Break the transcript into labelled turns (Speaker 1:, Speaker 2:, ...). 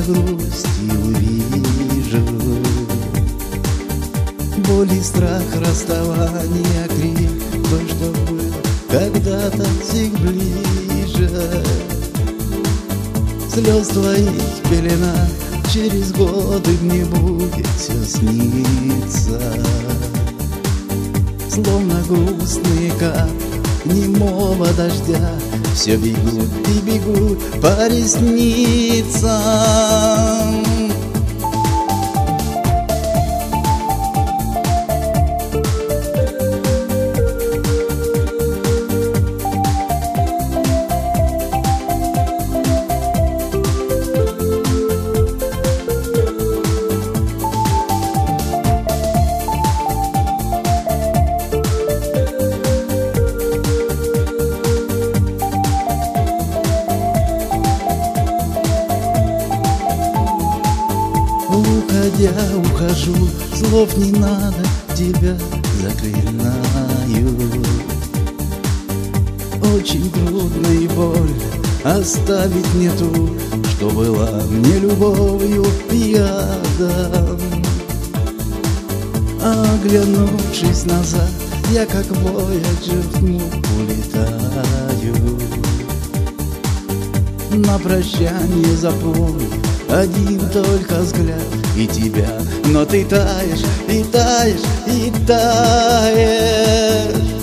Speaker 1: грусти увижу. Боль и страх расставания, крик, то, что было когда-то всех ближе. Слез твоих пелена, через годы мне будет все сниться. Словно грустные капли немого дождя, все бегут и бегут по ресницам. Уходя, ухожу, слов не надо, тебя заклинаю. Очень трудно и больно оставить мне ту, что была мне любовью ядом. Оглянувшись назад, я как Вояджер в тьму улетаю. На прощание запомни один только взгляд и тебя, но ты таешь, и таешь, и таешь.